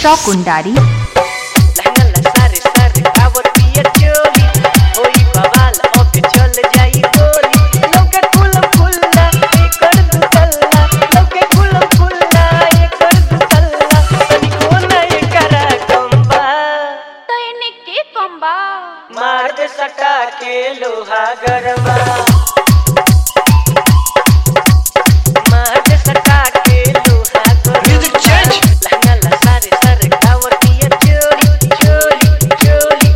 कुंडारी मार्द सटा के लोहा गरबा मार्द सटा के लोहा गरबा लहंगा ला सारे सारे कावतिया चोरी चोरी चोरी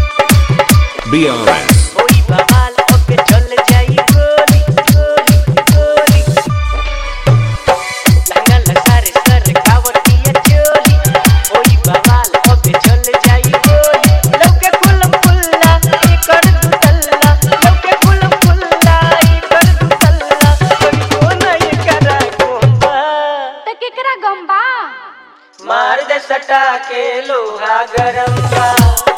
BRS कोई बवाल ओके चल जाई गोली गोली गोली लहंगा ला सारे सारे कावतिया चोरी कोई बवाल ओके चल जाई गोली लौके खुलम खुल्ला कर दुतल्ला लौके खुलम खुल्ला कर दुतल्ला कोई को नहीं करा गोंबा त केकरा गंबा मार दे सटा के लोहा गरम्बा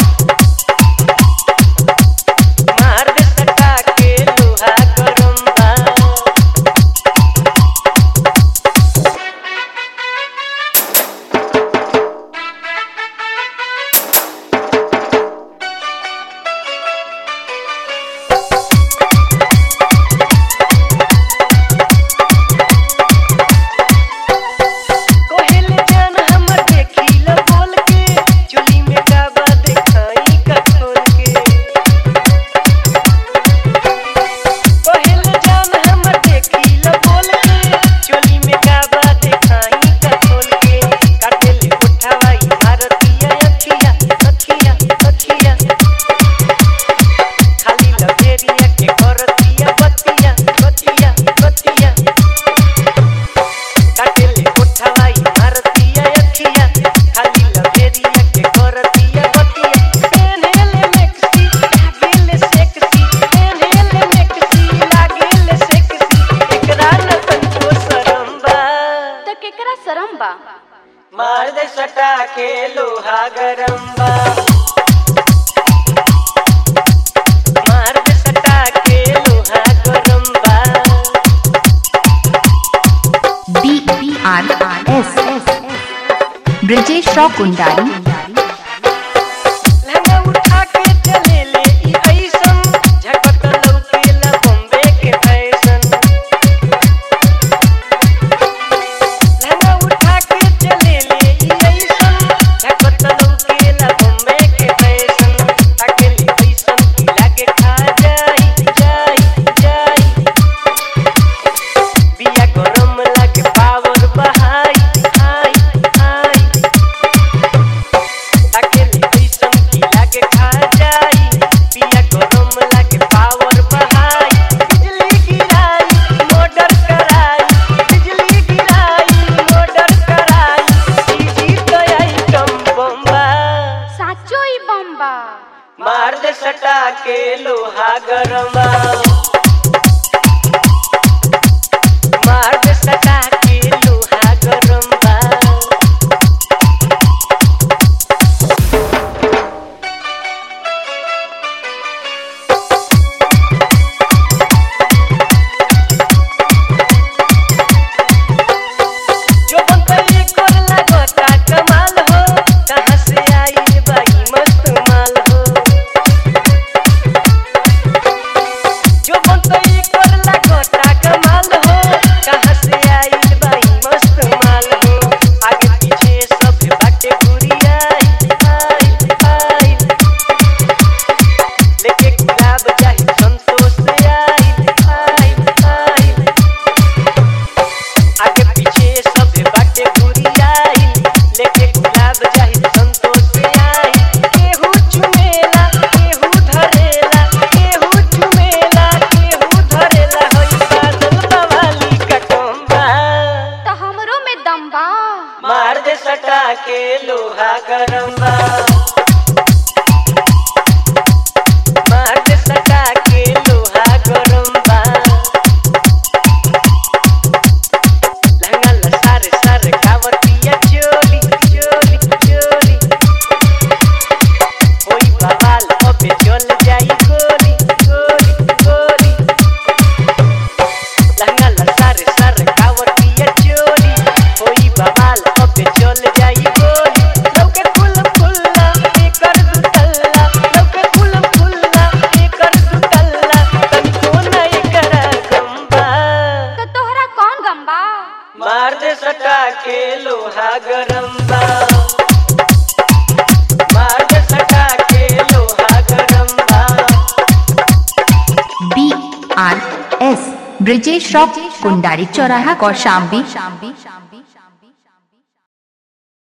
मार दे सटा के लोहा गरम्बा कोहिल जान हमर देखिला बोल के चुली में गाबा देखाई का खोल के कोहिल जान हमर देखिला बोल के चुली में गाबा देखाई का खोल के काटेले उठावाई भारतीय अखिया अखिया अखिया खाली लबेरिया के करतिया बतिया बतिया बतिया काटेले उठावाई भारतीय अखिया खाली लबेरिया के करतिया बतिया पेनहेले मैक्सी लागेले सेक्सी पेनहेले मैक्सी लागेले सेक्सी एकरा न तनको शरमबा त केकरा शरम बा मार दे सटा के लोहा गरम्बा मार दे सटा के लोहा गरम्बा BRS ब्रजेश कुंडारी लहंगा उठा के चले ले ई ऐसन झकत लौकेला बॉम्बे के फैशन लहंगा उठा के चले ले ई ऐसन झकत लौकेला बॉम्बे के फैशन अकेले ऐसन की लागे खा जाई जाई जाई बिया गरम लागे पावर बहाई हाई हाई अकेले ऐसन की लागे खा जाई बिया गरम लागे पावर बहाई बिजली गिराई मोटर कराई बिजली गिराई मोटर कराई चीजी तो आई कम बम्बा साचो ई बम्बा मार दे सटा के लोहा गरम्बा मार दे सटा के लोहा गरम्बा जो बनतली कोरला गोटा कमाल हो कहां से आई बाई मस्त माल हो जो सटा के लोहा गरम बा मार्ग सटा के लोहा गरम बा BRS ब्रिजेश रॉक कुंडारी चौराहा कौशाम्बी।